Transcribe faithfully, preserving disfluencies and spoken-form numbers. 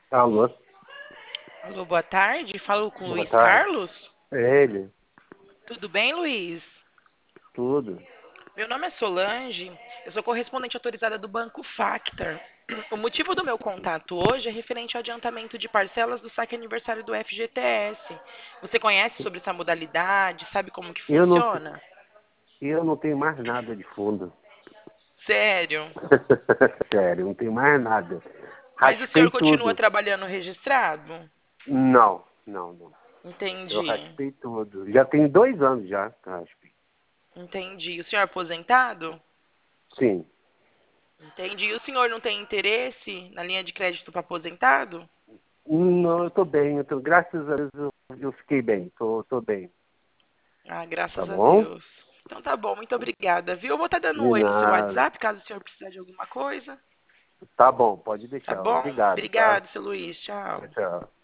Alô, Alô, boa tarde. Falo com o boa Luiz tarde. Carlos. É ele, Tudo bem, Luiz? tudo. Meu nome é Solange. Eu sou correspondente autorizada do Banco Factor. O motivo do meu contato hoje é referente ao adiantamento de parcelas do saque aniversário do F G T S. Você conhece sobre essa modalidade? Sabe como que Eu não, te- funciona? eu não tenho mais nada de fundo. Sério? Sério, não tenho mais nada. Mas o senhor Raspei continua tudo. trabalhando registrado? Não, não, não. Eu Entendi. raspei tudo. Já tem dois anos já que eu raspei. Entendi. O senhor é aposentado? Sim. Entendi. E o senhor não tem interesse na linha de crédito para aposentado? Não, eu tô bem. Eu tô, graças a Deus eu, eu fiquei bem. Tô, tô bem. Ah, Tá graças a bom? Deus. Então tá bom, muito obrigada, viu? Eu vou estar dando um De oi no seu nada. WhatsApp, caso o senhor precisar de alguma coisa. Tá bom, pode Tá deixar. bom? Obrigado, tá? Obrigado, seu Luiz. Tchau. Tchau, tchau.